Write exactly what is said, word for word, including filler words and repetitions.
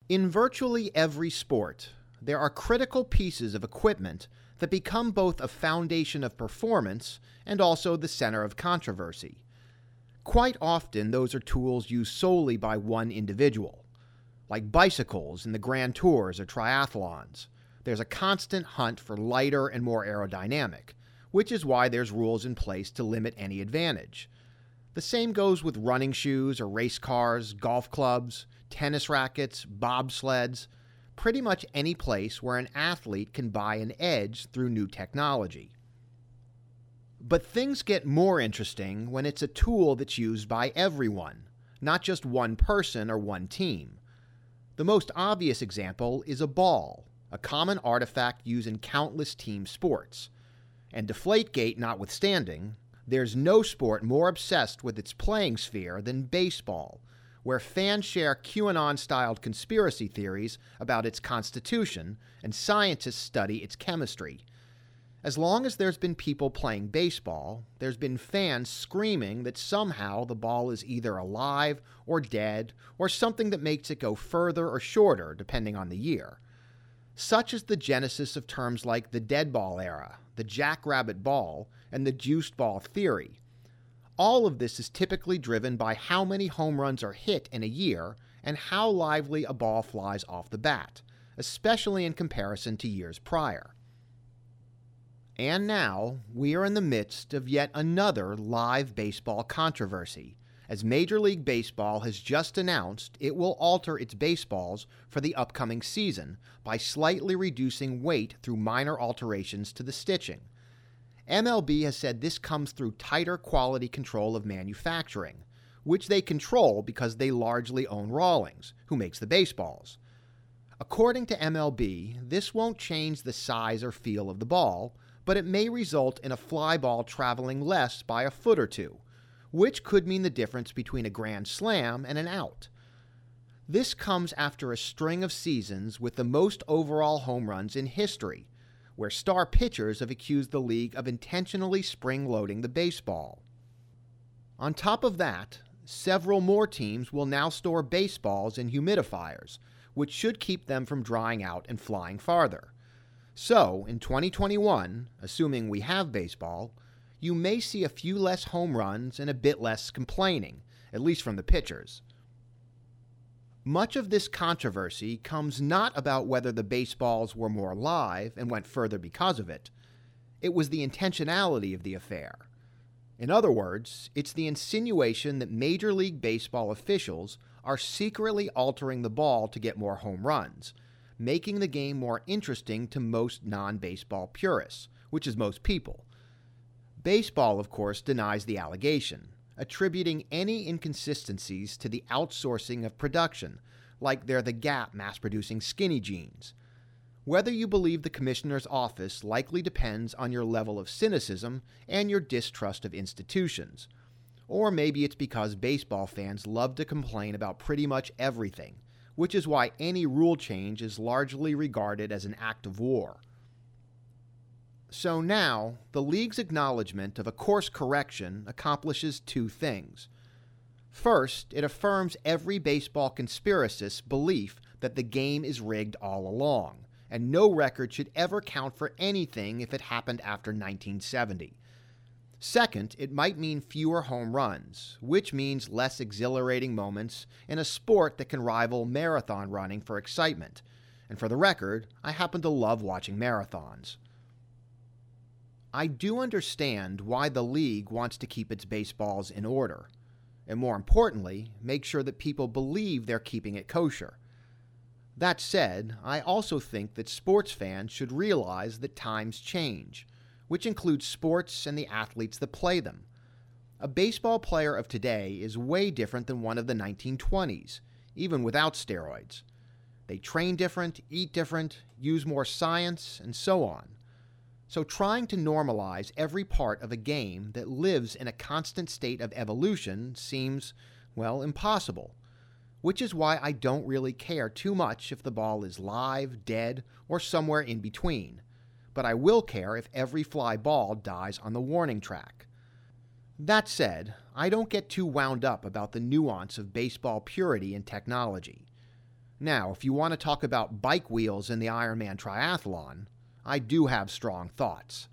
In virtually every sport, there are critical pieces of equipment that become both a foundation of performance and also the center of controversy. Quite often, those are tools used solely by one individual. Like bicycles in the Grand Tours or triathlons, there's a constant hunt for lighter and more aerodynamic, which is why there's rules in place to limit any advantage. The same goes with running shoes or race cars, golf clubs, tennis rackets, bobsleds, pretty much any place where an athlete can buy an edge through new technology. But things get more interesting when it's a tool that's used by everyone, not just one person or one team. The most obvious example is a ball, a common artifact used in countless team sports. And Deflategate notwithstanding, there's no sport more obsessed with its playing sphere than baseball, where fans share QAnon-styled conspiracy theories about its constitution and scientists study its chemistry. As long as there's been people playing baseball, there's been fans screaming that somehow the ball is either alive or dead or something that makes it go further or shorter depending on the year. Such is the genesis of terms like the dead ball era, the jackrabbit ball, and the juiced ball theory. All of this is typically driven by how many home runs are hit in a year and how lively a ball flies off the bat, especially in comparison to years prior. And now, we are in the midst of yet another live baseball controversy, as Major League Baseball has just announced it will alter its baseballs for the upcoming season by slightly reducing weight through minor alterations to the stitching. M L B has said this comes through tighter quality control of manufacturing, which they control because they largely own Rawlings, who makes the baseballs. According to M L B, this won't change the size or feel of the ball, but it may result in a fly ball traveling less by a foot or two, which could mean the difference between a grand slam and an out. This comes after a string of seasons with the most overall home runs in history, where star pitchers have accused the league of intentionally spring-loading the baseball. On top of that, several more teams will now store baseballs in humidifiers, which should keep them from drying out and flying farther. So, in twenty twenty-one, assuming we have baseball, you may see a few less home runs and a bit less complaining, at least from the pitchers. Much of this controversy comes not about whether the baseballs were more live and went further because of it. It was the intentionality of the affair. In other words, it's the insinuation that Major League Baseball officials are secretly altering the ball to get more home runs, making the game more interesting to most non-baseball purists, which is most people. Baseball, of course, denies the allegation, attributing any inconsistencies to the outsourcing of production, like they're the Gap mass-producing skinny jeans. Whether you believe the commissioner's office likely depends on your level of cynicism and your distrust of institutions. Or maybe it's because baseball fans love to complain about pretty much everything, which is why any rule change is largely regarded as an act of war. So now, the league's acknowledgement of a course correction accomplishes two things. First, it affirms every baseball conspiracist's belief that the game is rigged all along, and no record should ever count for anything if it happened after nineteen seventy. Second, it might mean fewer home runs, which means less exhilarating moments in a sport that can rival marathon running for excitement. And for the record, I happen to love watching marathons. I do understand why the league wants to keep its baseballs in order, and more importantly, make sure that people believe they're keeping it kosher. That said, I also think that sports fans should realize that times change, which includes sports and the athletes that play them. A baseball player of today is way different than one of the nineteen twenties, even without steroids. They train different, eat different, use more science, and so on. So trying to normalize every part of a game that lives in a constant state of evolution seems, well, impossible. Which is why I don't really care too much if the ball is live, dead, or somewhere in between. But I will care if every fly ball dies on the warning track. That said, I don't get too wound up about the nuance of baseball purity and technology. Now, if you want to talk about bike wheels in the Ironman triathlon, I do have strong thoughts.